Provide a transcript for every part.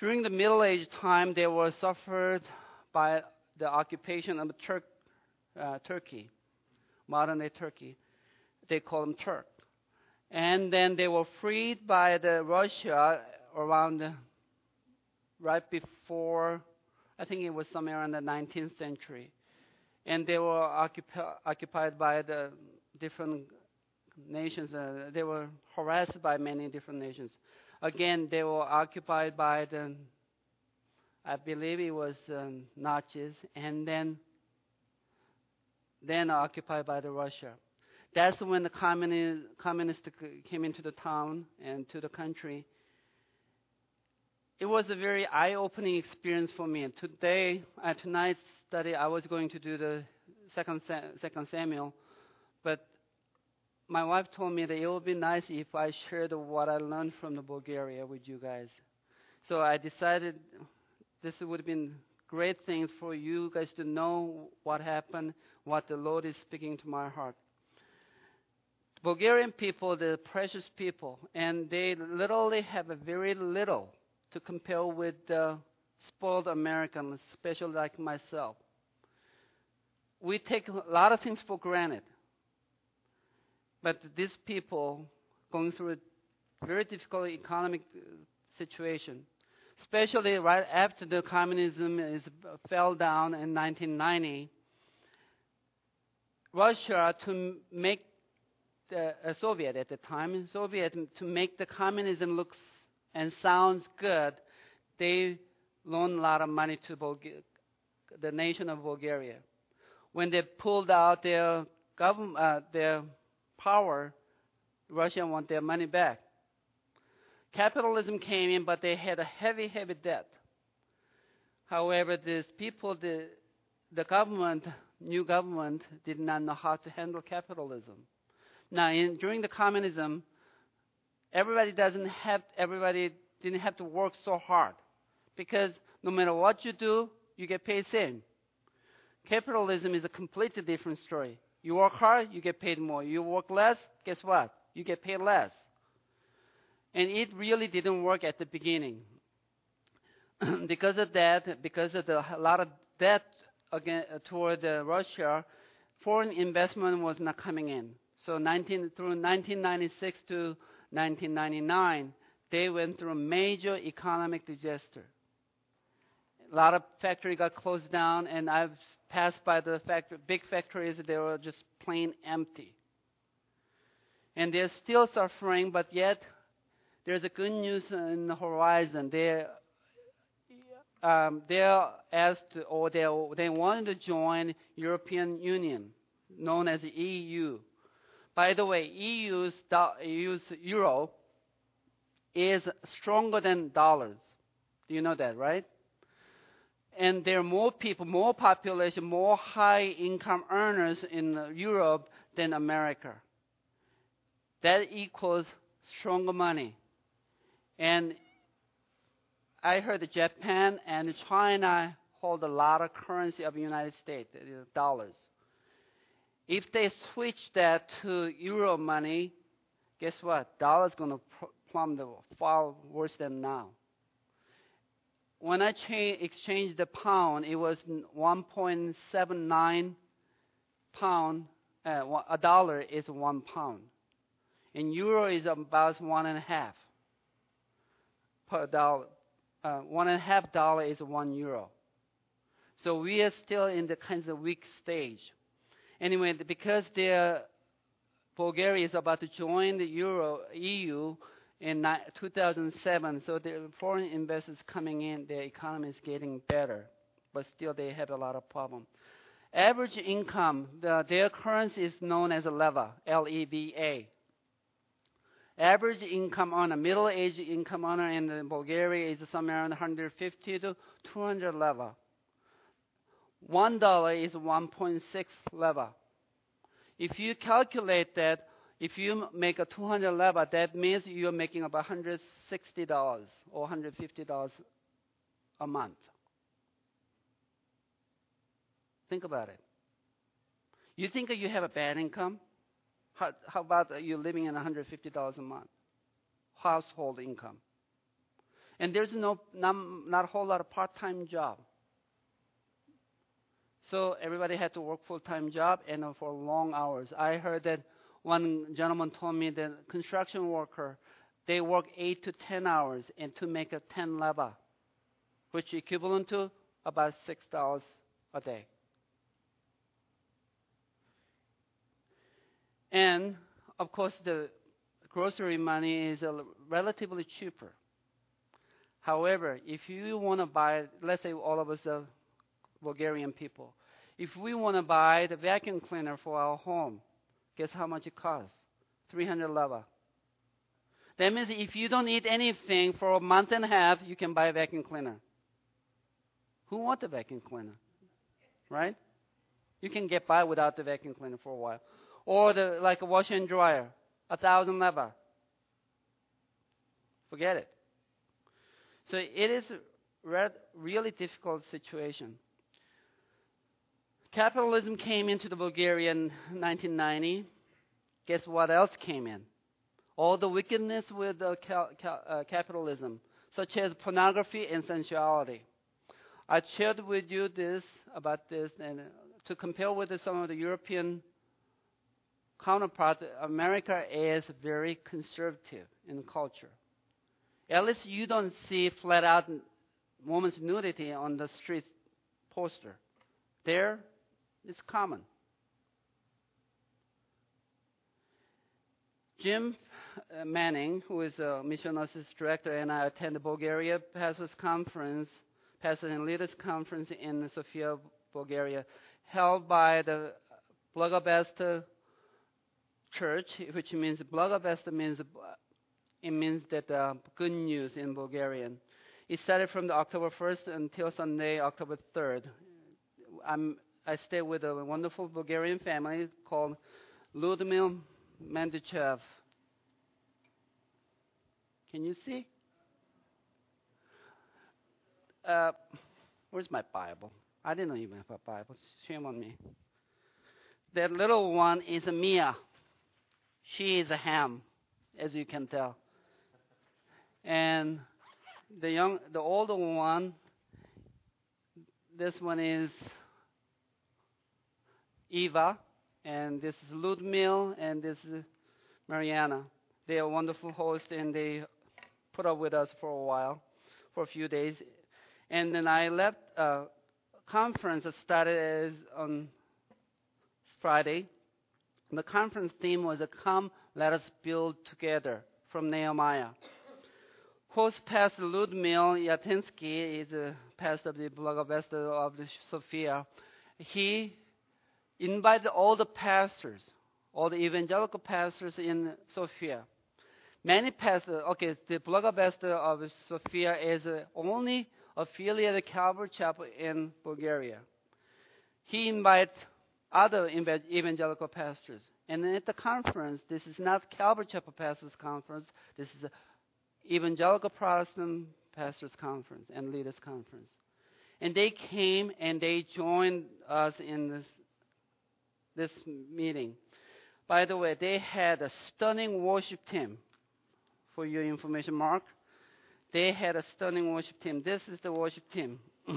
During the Middle Age time, they were suffered by the occupation of Turkey, modern-day Turkey. They call them Turk. And then they were freed by the Russia around right before, I think it was somewhere in the 19th century. And they were occupied by the different nations. They were harassed by many different nations. Again, they were occupied by I believe it was Nazis, and then occupied by the Russia. That's when the communists came into the town and to the country. It was a very eye-opening experience for me. Tonight's study, I was going to do the second Samuel, but my wife told me that it would be nice if I shared what I learned from the Bulgaria with you guys. So I decided this would have been great things for you guys to know what happened, what the Lord is speaking to my heart. Bulgarian people, they're precious people, and they literally have a very little to compare with the spoiled Americans, especially like myself. We take a lot of things for granted. But these people going through a very difficult economic situation, especially right after the communism fell down in 1990, Russia, to make Soviet at the time, to make the communism look and sounds good, they loaned a lot of money to the nation of Bulgaria. When they pulled out their power, Russia want their money back. Capitalism came in, but they had a heavy, heavy debt. However, these people, the new government, did not know how to handle capitalism. Now, during the communism, everybody didn't have to work so hard, because no matter what you do, you get paid same. Capitalism is a completely different story. You work hard, you get paid more. You work less, guess what? You get paid less. And it really didn't work at the beginning. Because of that, because of a lot of debt toward Russia, foreign investment was not coming in. So through 1996 to 1999, they went through a major economic disaster. A lot of factories got closed down, and I've passed by the big factories. They were just plain empty. And they're still suffering, but yet there's a good news in the horizon. They're asked, or they wanted to join European Union, known as the EU. By the way, EU's euro is stronger than dollars. Do you know that, right? And there are more people, more population, more high-income earners in Europe than America. That equals stronger money. And I heard that Japan and China hold a lot of currency of the United States, dollars. If they switch that to euro money, guess what? Dollar's going to plummet far worse than now. When I exchanged the pound, it was 1.79 pound. A dollar is 1 pound. And euro is about 1.5 per dollar. $1.50 is 1 euro. So we are still in the kind of weak stage. Anyway, because Bulgaria is about to join the EU in 2007, so the foreign investors coming in, their economy is getting better, but still they have a lot of problems. Average income, their currency is known as a leva, L-E-V-A. Average income on a middle-aged income owner in Bulgaria is somewhere around 150 to 200 leva. $1 is 1.6 leva. If you calculate that, if you make a 200 leva, that means you're making about $160 or $150 a month. Think about it. You think you have a bad income? How about you living in $150 a month? Household income. And there's not a whole lot of part-time job. So everybody had to work full-time job and for long hours. I heard that one gentleman told me that construction worker, they work 8 to 10 hours and to make a 10 leva, which equivalent to about $6 a day. And of course, the grocery money is relatively cheaper. However, if you want to buy, let's say all of us are Bulgarian people, if we want to buy the vacuum cleaner for our home, guess how much it costs? 300 leva. That means if you don't eat anything for a month and a half, you can buy a vacuum cleaner. Who wants a vacuum cleaner? Right? You can get by without the vacuum cleaner for a while. Or like a washer and dryer, 1,000 leva. Forget it. So it is a really difficult situation. Capitalism came into the Bulgaria in 1990. Guess what else came in? All the wickedness with capitalism, such as pornography and sensuality. I shared with you about this, and to compare with some of the European counterparts, America is very conservative in culture. At least you don't see flat-out women's nudity on the street poster. There, it's common. Jim Manning, who is a Mission Assist Director, and I attended Bulgaria Pastors Conference, Pastors and Leaders Conference in Sofia, Bulgaria, held by the Благовестие Church, which means Благовестие means that good news in Bulgarian. It started from the October 1st until Sunday, October 3rd. I stay with a wonderful Bulgarian family called Ludmil Mendichev. Can you see? Where's my Bible? I didn't even have a Bible. Shame on me. That little one is a Mia. She is a ham, as you can tell. And the older one, this one is Eva, and this is Ludmil, and this is Mariana. They are wonderful hosts, and they put up with us for a while, for a few days. And then I left. Conference started on Friday. The conference theme was "Come, let us build together" from Nehemiah. Host Pastor Ludmil Yatinsky is a pastor of the Благовестие of the Sofia. He invited all the pastors, all the evangelical pastors in Sofia. Many pastors, the Благовестие of Sofia is only affiliated Calvary Chapel in Bulgaria. He invites other evangelical pastors. And at the conference, this is not Calvary Chapel Pastors Conference, this is an Evangelical Protestant Pastors Conference and Leaders Conference. And they came and they joined us in this meeting. By the way, they had a stunning worship team. For your information, Mark, they had a stunning worship team. This is the worship team.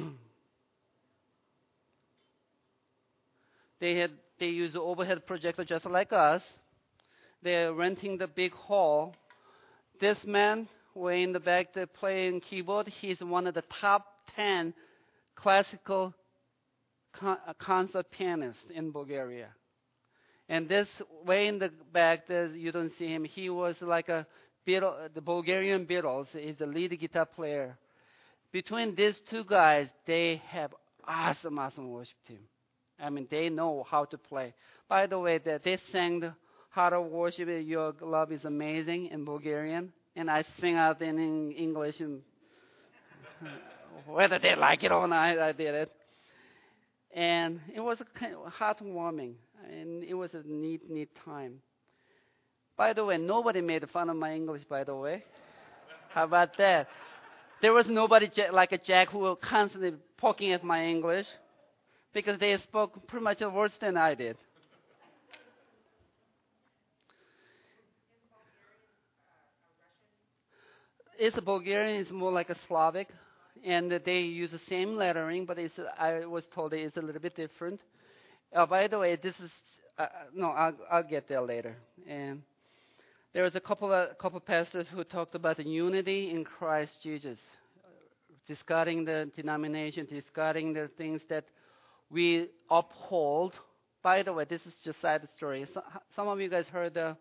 They use the overhead projector just like us. They're renting the big hall. This man way in the back that's playing keyboard, he's one of the top 10 classical concert pianists in Bulgaria. And this way in the back, you don't see him. He was like the Bulgarian Beatles. He's the lead guitar player. Between these two guys, they have awesome worship team. I mean, they know how to play. By the way, they sang the Heart of Worship, Your Love is Amazing in Bulgarian. And I sing out in English. And whether they like it or not, I did it. And it was kind of heartwarming. And it was a neat time. By the way, nobody made fun of my English, by the way. How about that? There was nobody like a Jack who was constantly poking at my English because they spoke pretty much worse than I did. it's Bulgarian. It's more like a Slavic, and they use the same lettering, but I was told it's a little bit different. By the way, this is no. I'll get there later. And there was a couple pastors who talked about the unity in Christ Jesus, discarding the denomination, discarding the things that we uphold. By the way, this is just side story. Some of you guys heard the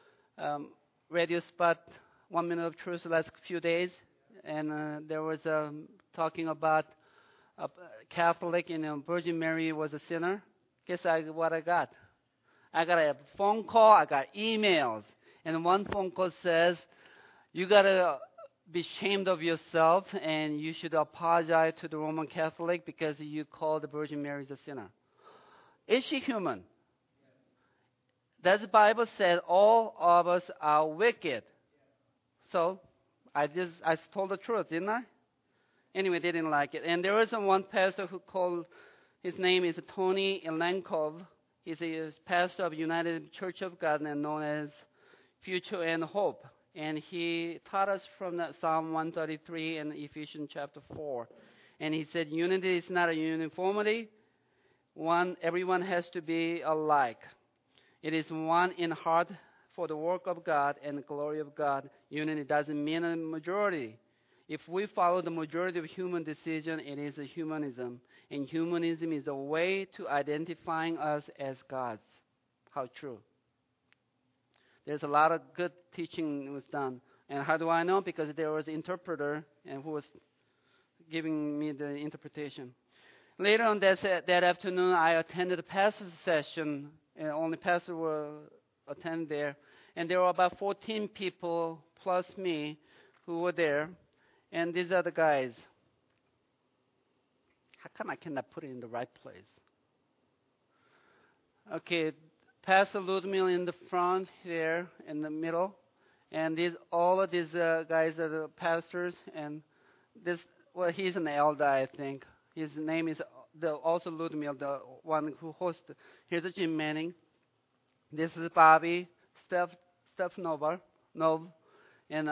radio spot 1 Minute of Truth last few days, and there was talking about a Catholic, Virgin Mary was a sinner. Guess what I got? I got a phone call, I got emails, and one phone call says, you got to be ashamed of yourself, and you should apologize to the Roman Catholic because you call the Virgin Mary a sinner. Is she human? Does the Bible say all of us are wicked? So I told the truth, didn't I? Anyway, they didn't like it. And there was one pastor who called, his name is Tony Elankov. He's a pastor of United Church of God and known as Future and Hope. And he taught us from Psalm 133 and Ephesians chapter 4. And he said unity is not a uniformity. Everyone has to be alike. It is one in heart for the work of God and the glory of God. Unity doesn't mean a majority. If we follow the majority of human decision, it is a humanism. And humanism is a way to identifying us as gods. How true. There's a lot of good teaching was done. And how do I know? Because there was an interpreter and who was giving me the interpretation. Later on that afternoon, I attended a pastor's session, and only pastor will attend there. And there were about 14 people plus me who were there. And these are the guys. How come I cannot put it in the right place? Okay, Pastor Ludmil in the front here, in the middle. And all of these guys are the pastors. And he's an elder, I think. His name is also Ludmil, the one who hosted. Here's Jim Manning. This is Bobby, Steph Nov. And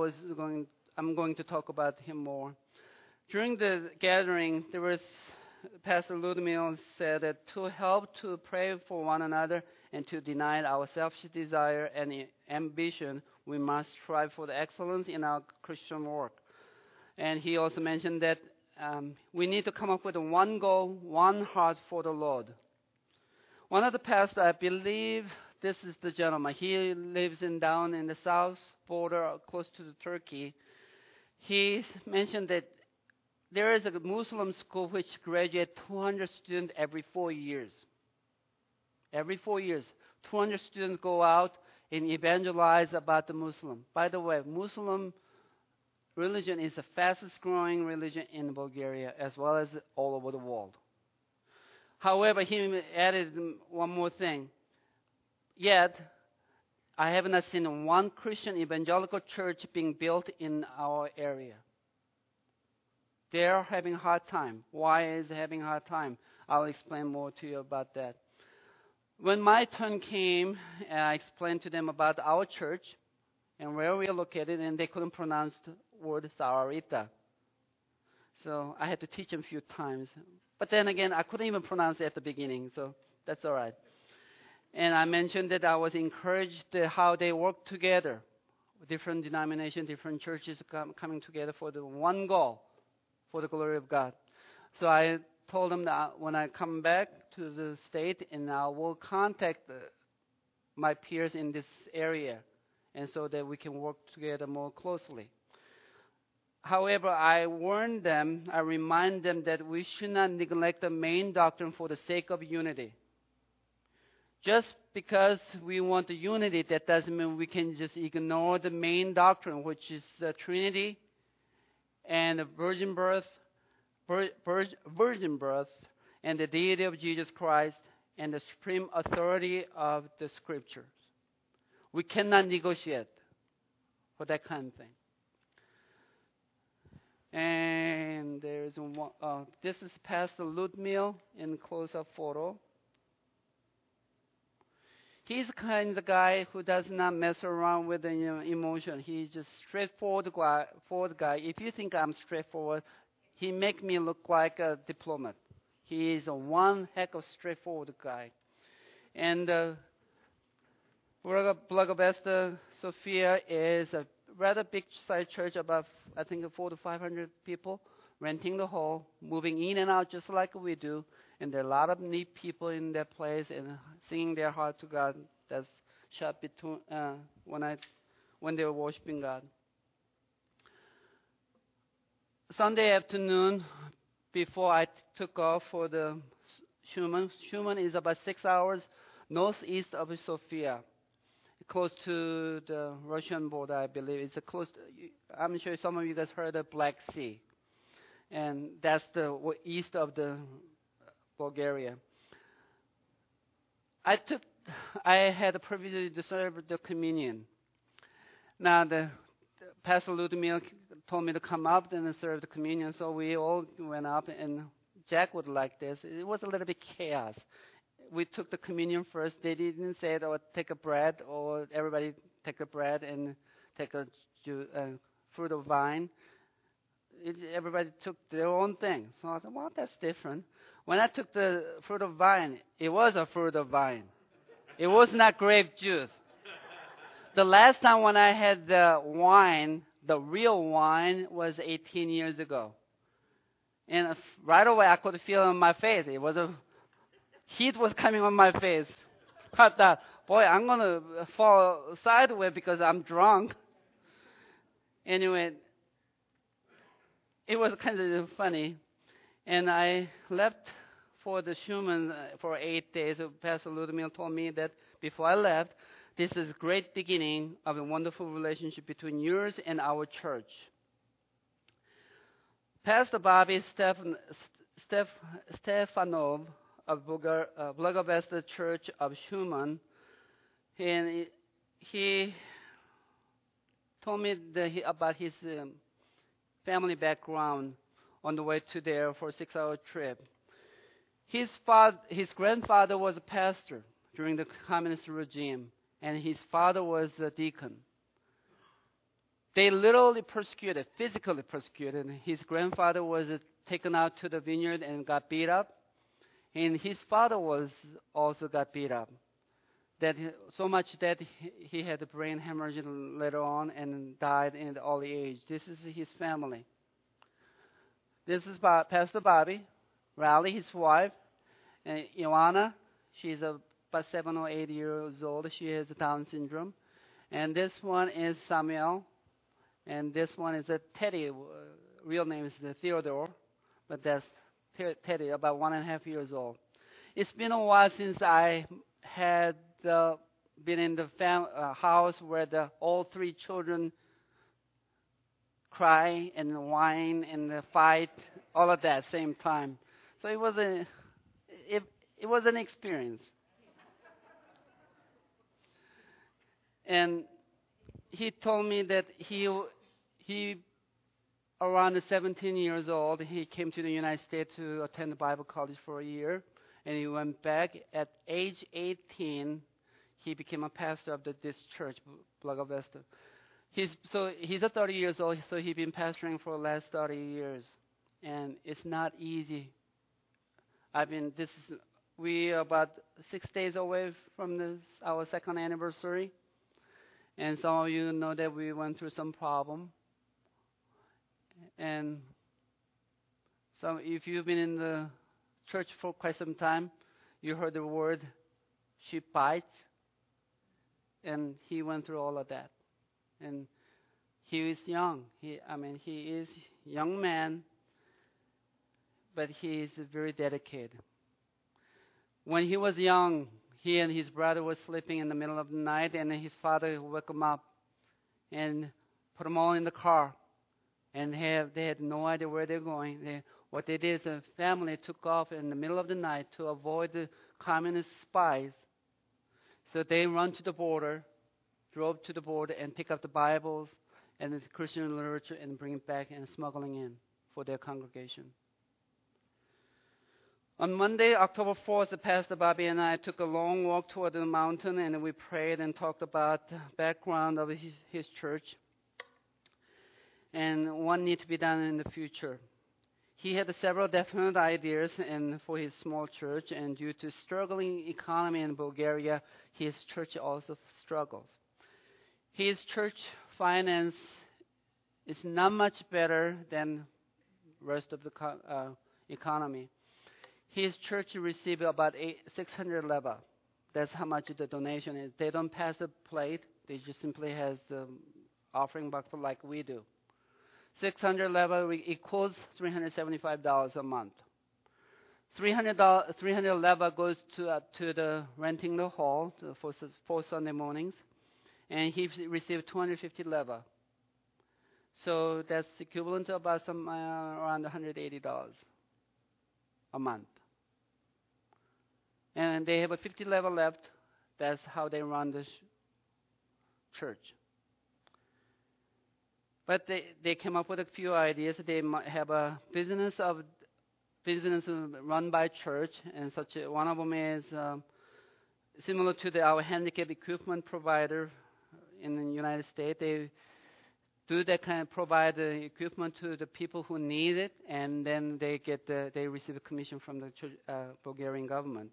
I'm going to talk about him more. During the gathering, Pastor Ludmil said that to help to pray for one another and to deny our selfish desire and ambition, we must strive for the excellence in our Christian work. And he also mentioned that we need to come up with one goal, one heart for the Lord. One of the pastors, I believe this is the gentleman. He lives down in the south border, close to Turkey. He mentioned that there is a Muslim school which graduates 200 students every 4 years. Every 4 years, 200 students go out and evangelize about the Muslim. By the way, Muslim religion is the fastest growing religion in Bulgaria as well as all over the world. However, he added one more thing. Yet, I have not seen one Christian evangelical church being built in our area. They're having a hard time. Why is it having a hard time? I'll explain more to you about that. When my turn came, I explained to them about our church and where we are located, and they couldn't pronounce the word Saarita. So I had to teach them a few times. But then again, I couldn't even pronounce it at the beginning, so that's all right. And I mentioned that I was encouraged how they work together. Different denominations, different churches coming together for the one goal, for the glory of God. So I told them that when I come back to the state, and I will contact my peers in this area, and so that we can work together more closely. However, I warn them, I remind them that we should not neglect the main doctrine for the sake of unity. Just because we want the unity, that doesn't mean we can just ignore the main doctrine, which is the Trinity and the virgin birth, and the deity of Jesus Christ, and the supreme authority of the Scriptures. We cannot negotiate for that kind of thing. And there's one. This is Pastor Ludmil in close-up photo. He's the kind of guy who does not mess around with the emotion. He's just forward guy. If you think I'm straightforward, he make me look like a diplomat. He is a one heck of straightforward guy. And Благовеста Sophia is a rather big size church, about I think 400 to 500 people, renting the hall, moving in and out just like we do. And there are a lot of neat people in that place and singing their heart to God. That's shot between when they were worshiping God. Sunday afternoon, before I took off for the Schumann. Schumann is about 6 hours northeast of Sofia, close to the Russian border, I believe. It's I'm sure some of you guys heard of Black Sea, and that's the east of the Bulgaria. I had the privilege to serve the communion. Now, the Pastor Ludmil told me to come up and serve the communion, so we all went up, and Jack would like this. It was a little bit chaos. We took the communion first. They didn't say, take a bread, or everybody take a bread and take a fruit of vine. Everybody took their own thing. So I said, well, that's different. When I took the fruit of vine, it was a fruit of vine. It was not grape juice. The last time when I had the wine, the real wine, was 18 years ago. And right away I could feel it on my face. Heat was coming on my face. I thought, boy, I'm going to fall sideways because I'm drunk. Anyway, it was kind of funny. And I left for the Schumann for 8 days. Pastor Ludmil told me that before I left, this is a great beginning of a wonderful relationship between yours and our church. Pastor Bobby Stefanov of Благовеста Church of Schumann, and he told me about his family background on the way to there for a 6-hour trip. His grandfather was a pastor during the communist regime, and his father was a deacon. They literally physically persecuted. His grandfather was taken out to the vineyard and got beat up, and his father also got beat up. So much that he had a brain hemorrhage later on and died in the early age. This is his family. This is Pastor Bobby, Riley, his wife, and Ioana. She's about 7 or 8 years old. She has Down syndrome. And this one is Samuel. And this one is Teddy. Real name is Theodore, but that's Teddy, about 1.5 years old. It's been a while since I had been in the house where all 3 children cry and whine and fight, all of that same time. So it was an experience. And he told me that he around 17 years old, he came to the United States to attend Bible college for a year, and he went back. At age 18, he became a pastor of this church, Благовеста. He's 30 years old, so he's been pastoring for the last 30 years, and it's not easy. We are about 6 days away from our second anniversary, and some of you know that we went through some problem. And if you've been in the church for quite some time, you heard the word sheep bites, and he went through all of that. And he is young. He is a young man, but he is very dedicated. When he was young, he and his brother were sleeping in the middle of the night, and his father woke him up and put them all in the car. And they had no idea where they're going. What they did is the family took off in the middle of the night to avoid the communist spies. So they run to the border, drove to the border, and pick up the Bibles and the Christian literature and bring it back and smuggling in for their congregation. On Monday, October 4th, Pastor Bobby and I took a long walk toward the mountain, and we prayed and talked about the background of his church and what needs to be done in the future. He had several definite ideas for his small church, and due to struggling economy in Bulgaria, his church also struggles. His church finance is not much better than rest of the economy. His church received about 600 leva. That's how much the donation is. They don't pass a plate. They just simply has the offering box like we do. 600 leva equals $375 a month. 300 leva goes to the renting the hall for Sunday mornings, and he received 250 leva. So that's equivalent to about around $180 a month. And they have a 50 leva left. That's how they run the church. But they came up with a few ideas. They might have a business run by church, and such. One of them is similar to our handicap equipment provider in the United States. They do that kind of provide the equipment to the people who need it, and then they receive a commission from the Bulgarian government.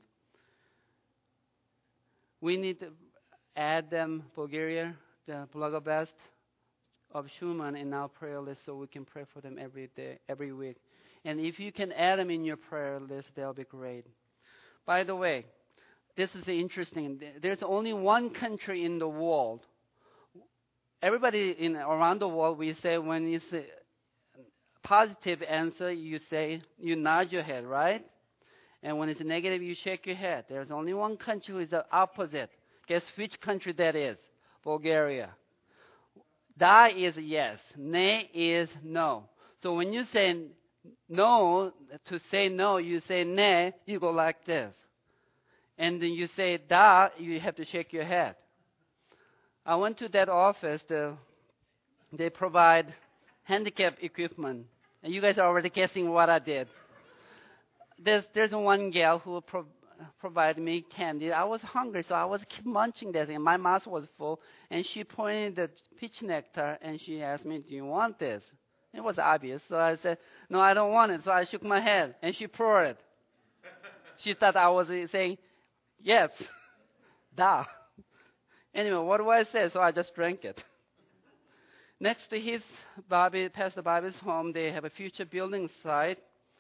We need to add them, Bulgaria, the Blagovest of Schumann in our prayer list, so we can pray for them every day, every week. And if you can add them in your prayer list, that'll be great. By the way, this is interesting. There's only one country in the world. Everybody around the world, we say when it's a positive answer, you nod your head, right? And when it's negative, you shake your head. There's only one country who is the opposite. Guess which country that is? Bulgaria. Da is yes. Ne is no. So when you say no, to say no, you say ne, you go like this. And then you say da, you have to shake your head. I went to that office. They provide handicap equipment. And you guys are already guessing what I did. There's one gal who provided me candy. I was hungry, so I was keep munching that thing. My mouth was full, and she pointed the peach nectar, and she asked me, "Do you want this?" It was obvious, so I said, "No, I don't want it." So I shook my head, and she poured it. She thought I was saying, "Yes, da." Anyway, what do I say? So I just drank it. Next to Pastor Bobby's home, they have a future building site.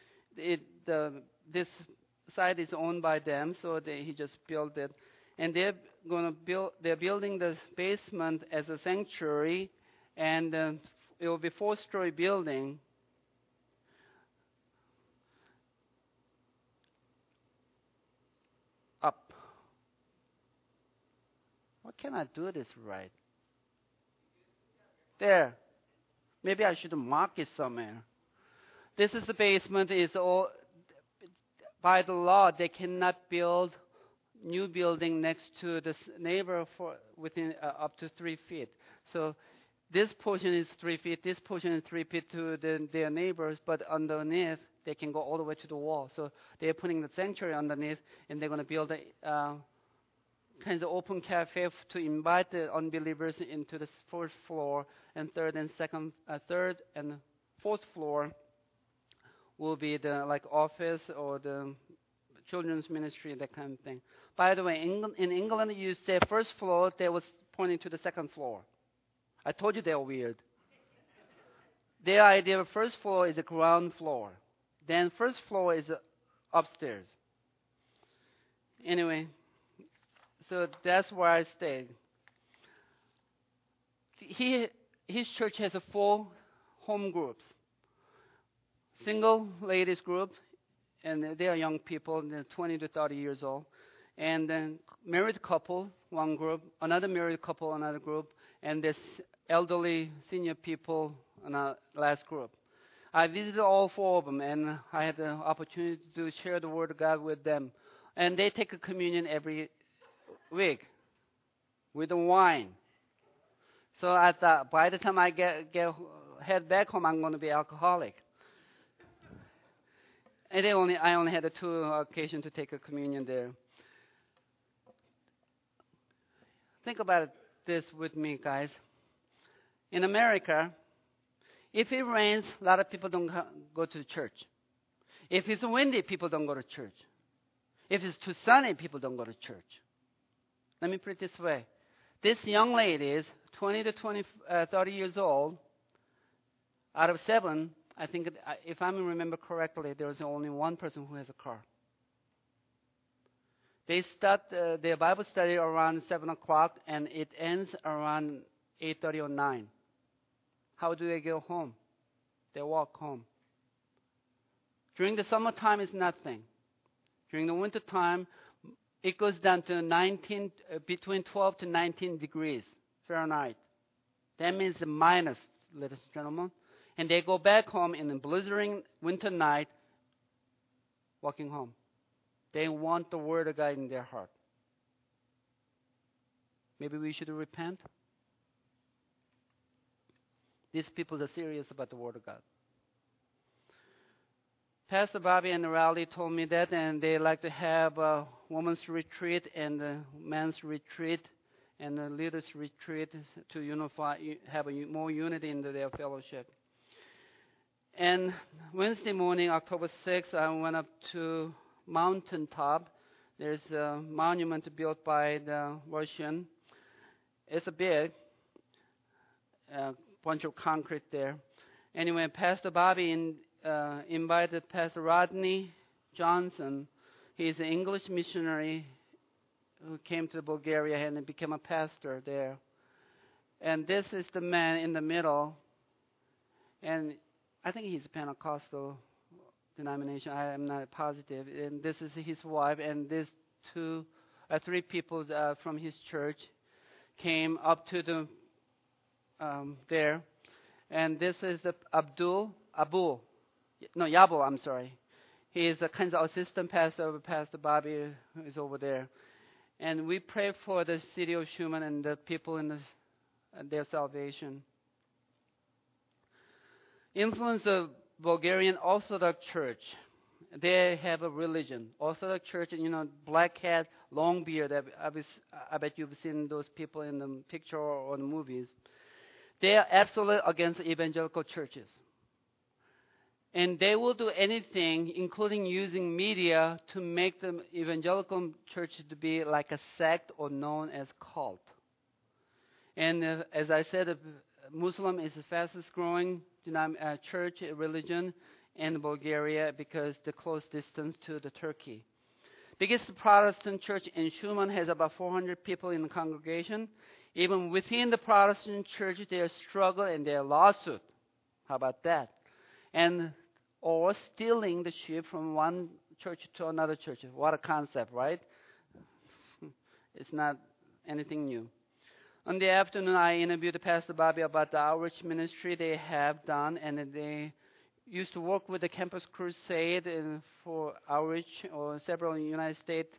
This site is owned by them, so he just built it. And they're building the basement as a sanctuary, and it will be 4-story building. Up. Why can't I do this right? There. Maybe I should mark it somewhere. This is the basement. Is all by the law. They cannot build new building next to this neighbor within up to 3 feet. So this portion is 3 feet. This portion is 3 feet to their neighbors, but underneath they can go all the way to the wall. So they're putting the sanctuary underneath, and they're going to build a kind of open cafe to invite the unbelievers into the first floor, and third and fourth floor will be the office or the children's ministry, that kind of thing. By the way, in England, you say first floor, they was pointing to the second floor. I told you they were weird. Their idea of first floor is the ground floor. Then first floor is upstairs. Anyway, so that's where I stayed. His church has 4 home groups. Single ladies group, and they are young people, they're 20 to 30 years old. And then married couple, one group, another married couple, another group, and this elderly senior people, last group. I visited all 4 of them, and I had the opportunity to share the Word of God with them. And they take a communion every week with the wine. So I thought, by the time I head back home, I'm going to be alcoholic. And I only had 2 occasions to take a communion there. Think about this with me, guys. In America, if it rains, a lot of people don't go to church. If it's windy, people don't go to church. If it's too sunny, people don't go to church. Let me put it this way. This young lady is 20 to 30 years old. Out of 7, I think, if I remember correctly, there was only 1 person who has a car. They start their Bible study around 7 o'clock, and it ends around 8:30 or 9. How do they go home? They walk home. During the summertime, it's nothing. During the wintertime, it goes down to between 12 to 19 degrees Fahrenheit. That means the minus, ladies and gentlemen. And they go back home in the blizzarding winter night, walking home. They want the Word of God in their heart. Maybe we should repent. These people are serious about the Word of God. Pastor Bobby and Rowley told me that, and they like to have a women's retreat and a men's retreat and a leaders' retreat to unify, have more unity in their fellowship. And Wednesday morning, October 6th, I went up to mountaintop. There's a monument built by the Russian. It's a big bunch of concrete there. Anyway, Pastor Bobby invited Pastor Rodney Johnson. He's an English missionary who came to Bulgaria and became a pastor there. And this is the man in the middle. And I think he's Pentecostal denomination. I am not positive. And this is his wife. And these 3 people from his church came up to the there. And this is Yabul, I'm sorry. He is a kind of assistant pastor of Pastor Bobby, who is over there. And we pray for the city of Shumen and the people in their salvation. Influence of Bulgarian Orthodox Church. They have a religion. Orthodox Church, black hat, long beard. I bet you've seen those people in the picture or the movies. They are absolutely against evangelical churches. And they will do anything, including using media, to make the evangelical church to be like a sect or known as cult. And as I said, Muslim is the fastest growing church religion in Bulgaria because the close distance to the Turkey. Biggest Protestant church in Shumen has about 400 people in the congregation. Even within the Protestant church, there are struggle and there are lawsuits. How about that? Or stealing the sheep from one church to another church. What a concept, right? It's not anything new. On the afternoon, I interviewed Pastor Bobby about the outreach ministry they have done, and they used to work with the Campus Crusade for outreach, or several United States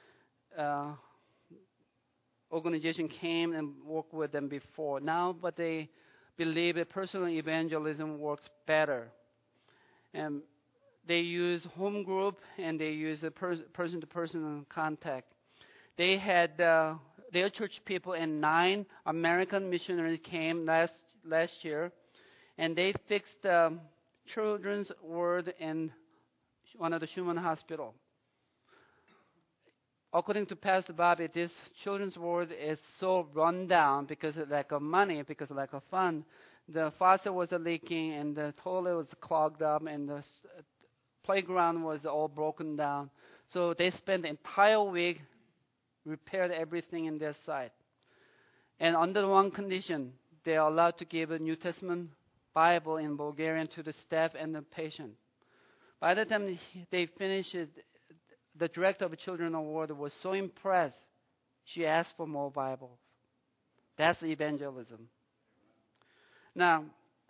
organizations came and worked with them before. Now, but they believe that personal evangelism works better. And they use home group, and they use a person-to-person contact. They had their church people and 9 American missionaries came last year, and they fixed children's ward in one of the Shumen hospital. According to Pastor Bobby, this children's ward is so run down because of lack of money, because of lack of fund. The faucet was leaking, and the toilet was clogged up, and the playground was all broken down. So they spent the entire week repaired everything in their site. And under one condition, they are allowed to give a New Testament Bible in Bulgarian to the staff and the patient. By the time they finished it, the director of the Children's Ward was so impressed, she asked for more Bibles. That's evangelism. Now,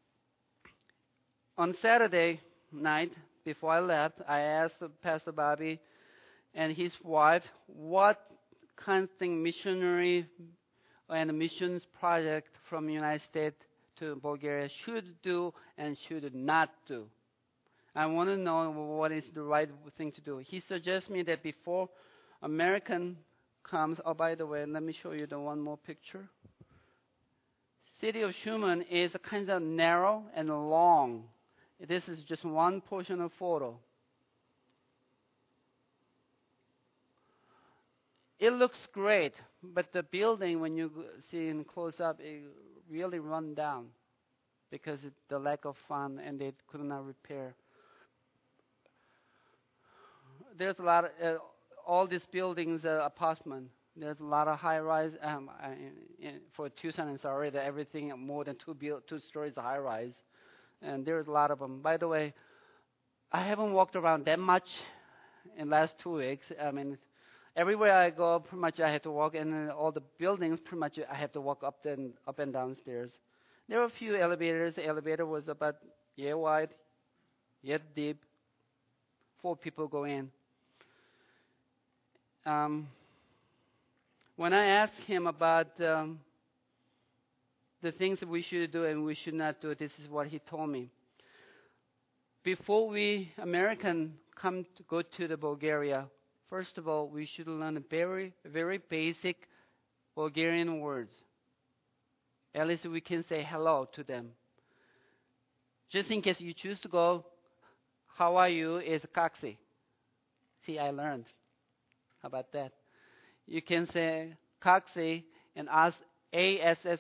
on Saturday night, before I left, I asked Pastor Bobby and his wife what kind of thing missionary and missions project from the United States to Bulgaria should do and should not do. I want to know what is the right thing to do. He suggests me that before American comes, oh, by the way, let me show you the one more picture. City of Schumann is kind of narrow and long. This is just one portion of photo. It looks great, but the building, when you see in close up, it really run down because the lack of fund and they could not repair. There's a lot of all these buildings are apartment. There's a lot of high-rise for Tucson. It's already everything more than two stories high-rise, and there's a lot of them. By the way, I haven't walked around that much in the last 2 weeks. I mean, everywhere I go, pretty much I have to walk, and all the buildings, pretty much I have to walk up and down stairs. There are a few elevators. The elevator was about yet wide, yet deep. 4 people go in. When I asked him about the things that we should do and we should not do, this is what he told me. Before we American go to the Bulgaria, first of all, we should learn very, very basic Bulgarian words. At least we can say hello to them. Just in case you choose to go, how are you is kaksi. See, I learned. How about that? You can say kaksi and ASS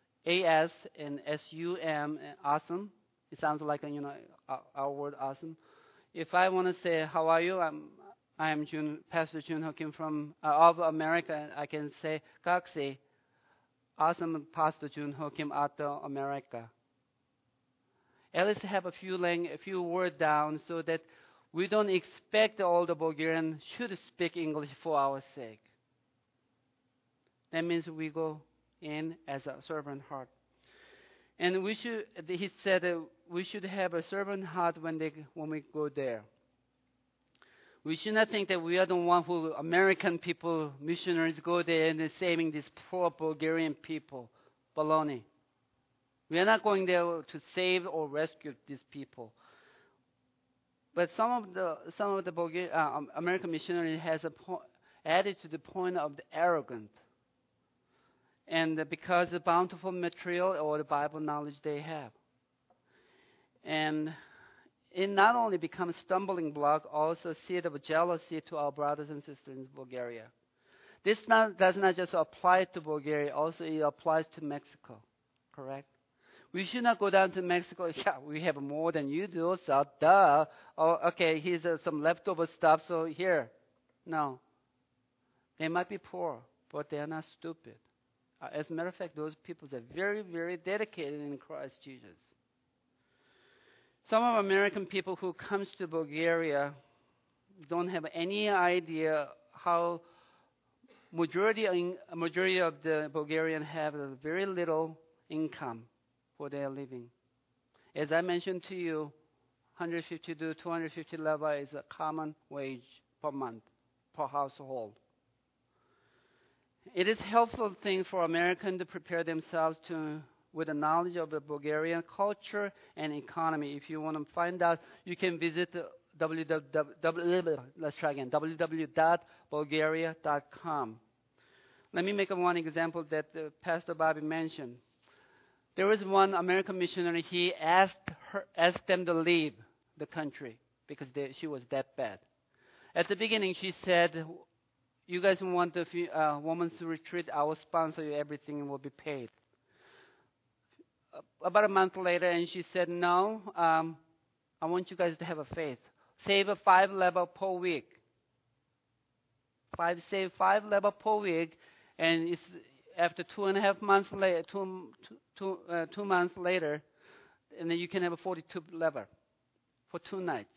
and SUM, awesome. It sounds like our word awesome. If I want to say how are you, I am Pastor Jun Ho Kim from of America. I can say kaksi, awesome Pastor Jun Ho Kim out of America. At least have a few words down so that we don't expect all the Bulgarians should speak English for our sake. That means we go in as a servant heart. And he said we should have a servant heart when we go there. We should not think that we are the one who American people, missionaries go there and they're saving these poor Bulgarian people. Baloney. We are not going there to save or rescue these people. But some of the American missionaries has added to the point of the arrogant. And because of the bountiful material or the Bible knowledge they have. And it not only becomes a stumbling block, also a seed of jealousy to our brothers and sisters in Bulgaria. This does not just apply to Bulgaria, also it applies to Mexico, correct? We should not go down to Mexico. Yeah, we have more than you do, so duh. Oh, okay, here's some leftover stuff, so here. No. They might be poor, but they are not stupid. As a matter of fact, those people are very, very dedicated in Christ Jesus. Some of American people who comes to Bulgaria don't have any idea how majority of the Bulgarians have a very little income for their living. As I mentioned to you, 150 to 250 leva is a common wage per month, per household. It is a helpful thing for Americans to prepare themselves with the knowledge of the Bulgarian culture and economy. If you want to find out, you can visit www.bulgaria.com. Let me make one example that Pastor Bobby mentioned. There was one American missionary. He asked them to leave the country because she was that bad. At the beginning, she said, "You guys want the women's retreat? I will sponsor you. Everything will be paid." About a month later, and she said, "No, I want you guys to have a faith. Save a 5 leva per week. Save 5 leva per week, and it's after 2.5 months later, 2 months later, and then you can have a 42 leva for 2 nights.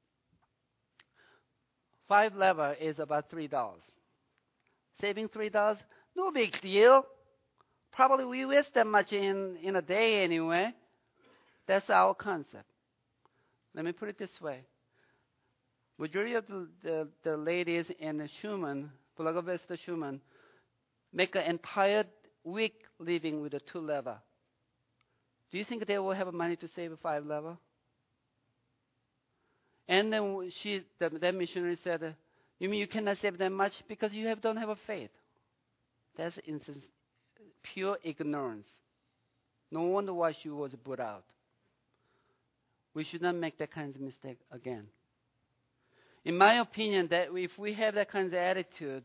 5 leva is about $3. Saving $3, no big deal. Probably we waste that much in a day anyway. That's our concept. Let me put it this way. Majority of the ladies in the Schumann, Blagovesta Schumann, make an entire week living with a 2 leva. Do you think they will have money to save a 5 leva? And then that missionary said, you mean you cannot save that much because you don't have a faith? That's pure ignorance. No wonder why she was put out. We should not make that kind of mistake again. In my opinion, that if we have that kind of attitude,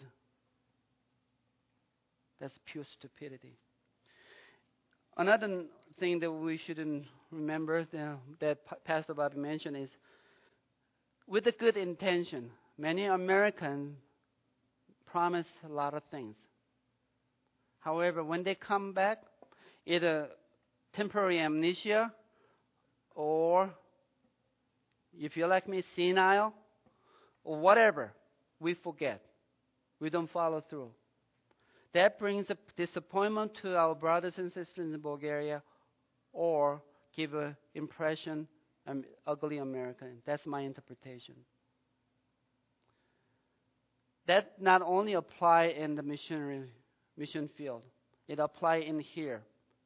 that's pure stupidity. Another thing that we shouldn't remember that Pastor Bobby mentioned is, with a good intention, many Americans promise a lot of things. However, when they come back, either temporary amnesia or, if you're like me, senile, or whatever, we forget. We don't follow through. That brings a disappointment to our brothers and sisters in Bulgaria, or give an impression, ugly American. That's my interpretation. That not only apply in the mission field, it apply in here.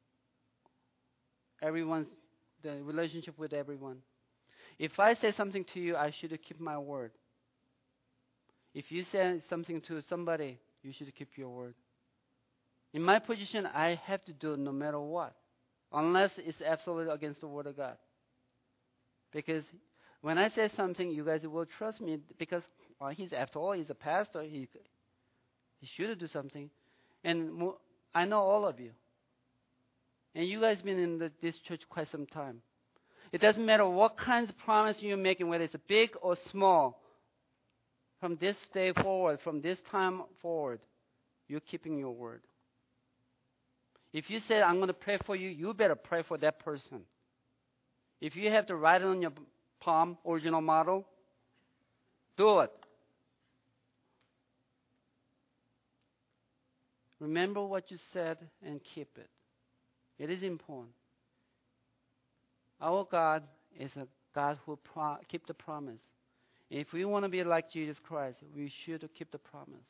The relationship with everyone. If I say something to you, I should keep my word. If you say something to somebody, you should keep your word. In my position, I have to do it no matter what, unless it's absolutely against the word of God. Because when I say something, you guys will trust me because after all, he's a pastor. He should do something. And I know all of you. And you guys been in this church quite some time. It doesn't matter what kinds of promise you're making, whether it's big or small. From this day forward, from this time forward, you're keeping your word. If you say, I'm going to pray for you, you better pray for that person. If you have to write it on your palm, original model, do it. Remember what you said and keep it. It is important. Our God is a God who keeps the promise. If we want to be like Jesus Christ, we should keep the promise.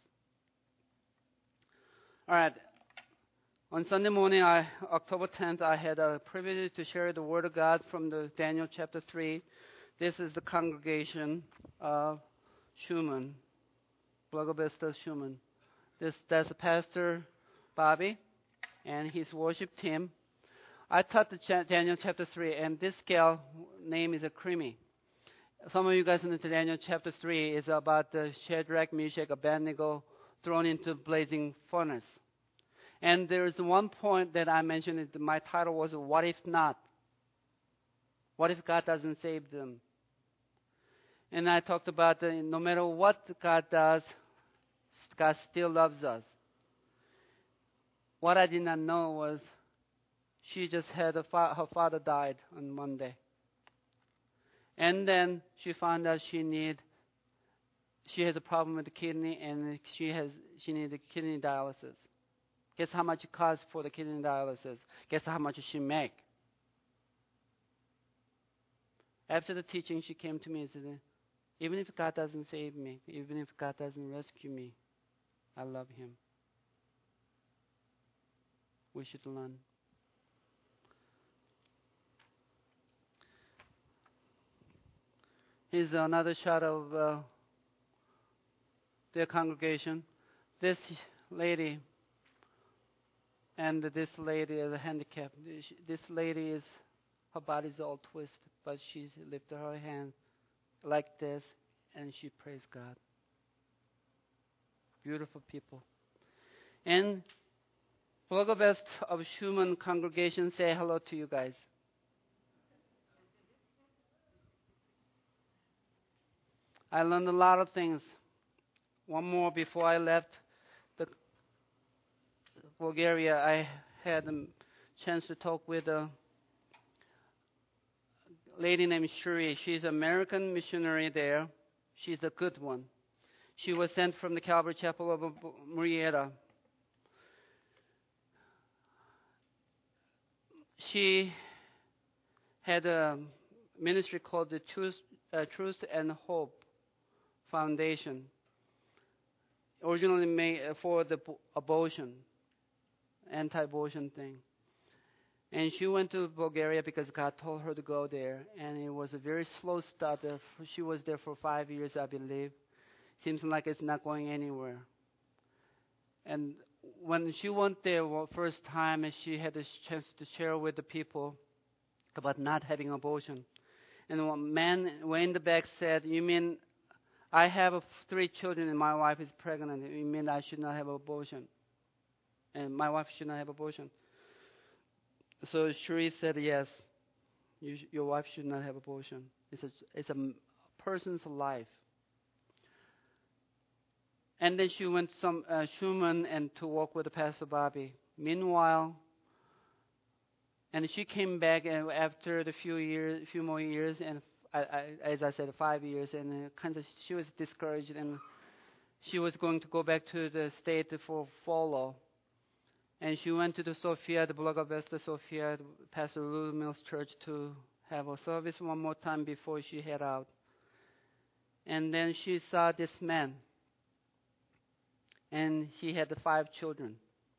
All right. On Sunday morning, October 10th, I had a privilege to share the Word of God from the Daniel chapter 3. This is the congregation of Schumann, Благовестия Schumann. That's Pastor Bobby and his worship team. I taught the Daniel chapter 3, and this gal name is Creamy. Some of you guys know Daniel chapter 3 is about the Shadrach, Meshach, Abednego thrown into blazing furnace. And there is one point that I mentioned. My title was, What If Not? What if God doesn't save them? And I talked about no matter what God does, God still loves us. What I did not know was she just had her father died on Monday. And then she found out she has a problem with the kidney, and she needed kidney dialysis. Guess how much it costs for the kidney dialysis? Guess how much she make? After the teaching, she came to me and said, even if God doesn't save me, even if God doesn't rescue me, I love Him. We should learn. Here's another shot of their congregation. This lady and this lady is handicapped. This lady her body's all twisted, but she's lifted her hand like this, and she prays God. Beautiful people. And Благовест of Schumann congregation say hello to you guys. I learned a lot of things. One more before I left Bulgaria, I had a chance to talk with a lady named Shuri. She's an American missionary there. She's a good one. She was sent from the Calvary Chapel of Murrieta. She had a ministry called the Truth and Hope Foundation, originally made for the abortion, anti-abortion thing. And she went to Bulgaria because God told her to go there. And it was a very slow start. She was there for 5 years, I believe. Seems like it's not going anywhere. And when she went there first time, she had a chance to share with the people about not having abortion. And one man way in the back said, "You mean I have 3 children and my wife is pregnant? You mean I should not have abortion? And my wife should not have abortion?" So Cherie said, "Yes, your wife should not have abortion. It's a person's life." And then she went to Schumann and to work with Pastor Bobby. Meanwhile, and she came back after the few more years, and as I said, 5 years, and she was discouraged, and she was going to go back to the state for follow. And she went to the Sophia, the Blaga Vesta Sophia, Pastor Lou Mills Church, to have a service one more time before she head out. And then she saw this man, and he had 5 children.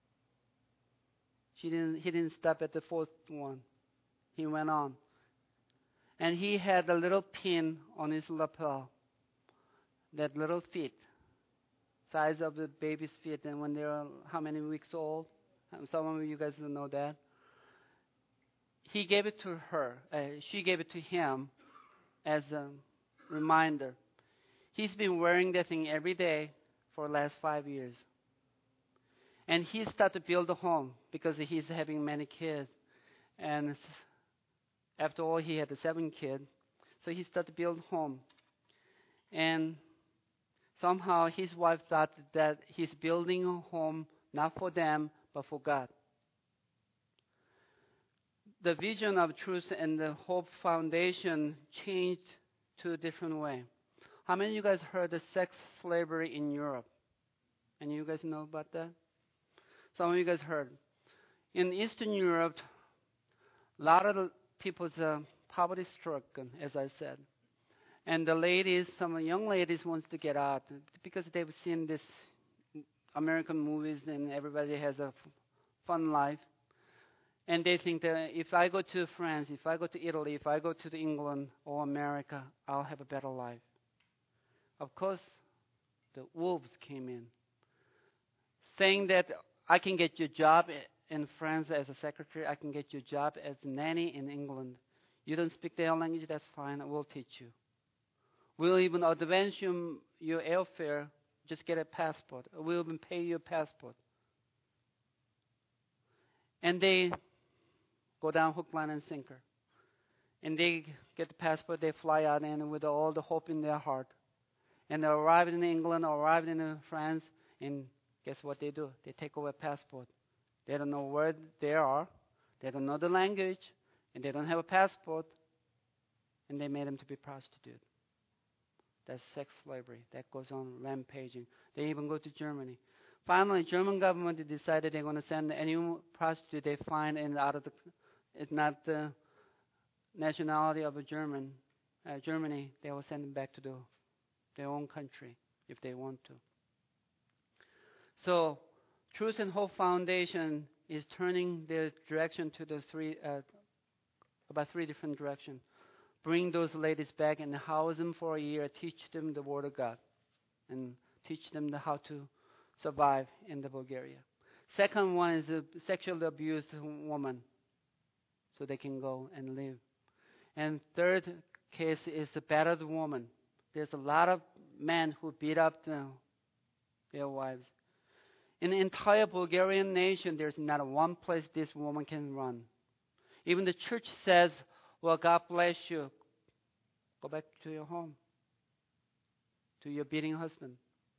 He didn't stop at the 4th one. He went on. And he had a little pin on his lapel, that little feet, size of the baby's feet. And when they're how many weeks old? Some of you guys don't know that. He gave it to her. She gave it to him as a reminder. He's been wearing that thing every day for the last 5 years. And he started to build a home because he's having many kids. And after all, he had 7 kids. So he started to build a home. And somehow his wife thought that he's building a home not for them, but for God. The vision of Truth and the Hope Foundation changed to a different way. How many of you guys heard of sex slavery in Europe? Any of you guys know about that? Some of you guys heard. In Eastern Europe, a lot of the people's poverty stricken, as I said. And the ladies, some young ladies wants to get out because they've seen this American movies and everybody has a fun life. And they think that if I go to France, if I go to Italy, if I go to England or America, I'll have a better life. Of course, the wolves came in, saying that I can get you a job in France as a secretary. I can get you a job as a nanny in England. You don't speak their language, that's fine. We'll teach you. We'll even advance your airfare. Just get a passport. We'll even pay you a passport. And they go down hook, line, and sinker. And they get the passport. They fly out and with all the hope in their heart. And they arrive in England or arrive in France. And guess what they do? They take away passport. They don't know where they are. They don't know the language. And they don't have a passport. And they made them to be prostitutes. That's sex slavery. That goes on rampaging. They even go to Germany. Finally, German government decided they're going to send any prostitute they find it's not the nationality of a Germany. They will send them back to their own country if they want to. So, Truth and Hope Foundation is turning their direction to about 3 different directions. Bring those ladies back and house them for a year, teach them the Word of God, and teach them how to survive in the Bulgaria. Second one is a sexually abused woman, so they can go and live. And third case is a battered woman. There's a lot of men who beat up their wives. In the entire Bulgarian nation, there's not one place this woman can run. Even the church says, "Well, God bless you. Go back to your home, to your beating husband."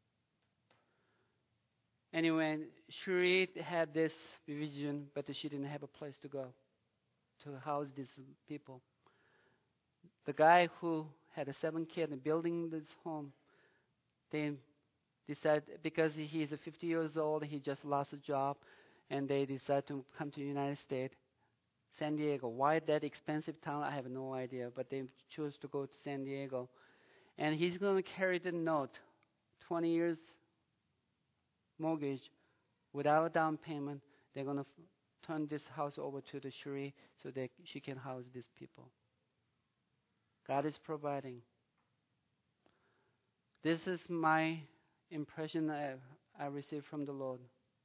Anyway, Cherie had this vision, but she didn't have a place to go to house these people. The guy who had 7 kids and building this home, they decided, because he's 50 years old, he just lost a job, and they decided to come to the United States. San Diego. Why that expensive town? I have no idea, but they chose to go to San Diego. And he's going to carry the note, 20 years mortgage, without a down payment. They're going to turn this house over to the Shuri so that she can house these people. God is providing. This is my impression I received from the Lord.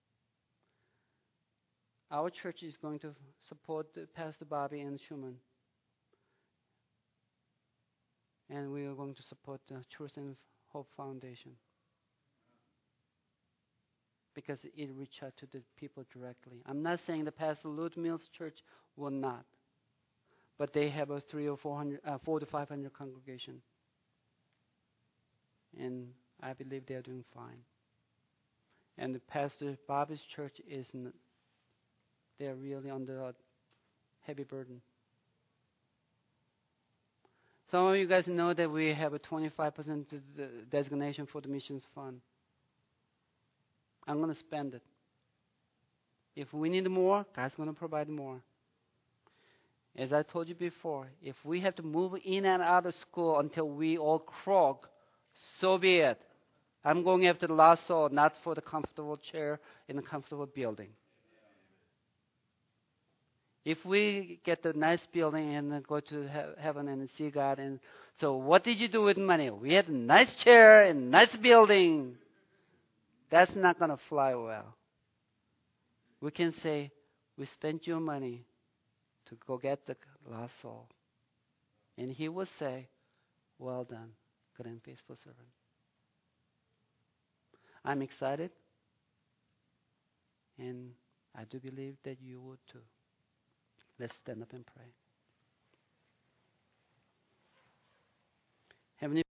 Our church is going to support Pastor Bobby and Schumann. And we are going to support the Truth and Hope Foundation. Because it reaches out to the people directly. I'm not saying the Pastor Lute Mills Church will not. But they have a 400 to 500 congregation. And I believe they're doing fine. And the Pastor Bobby's church they're really under a heavy burden. Some of you guys know that we have a 25% designation for the missions fund. I'm going to spend it. If we need more, God's going to provide more. As I told you before, if we have to move in and out of school until we all croak, so be it. I'm going after the lost soul, not for the comfortable chair in a comfortable building. If we get the nice building and go to heaven and see God, and so what did you do with money? We had a nice chair and nice building. That's not going to fly well. We can say, we spent your money to go get the lost soul. And He will say, well done, good and faithful servant. I'm excited, and I do believe that you would too. Let's stand up and pray. Heavenly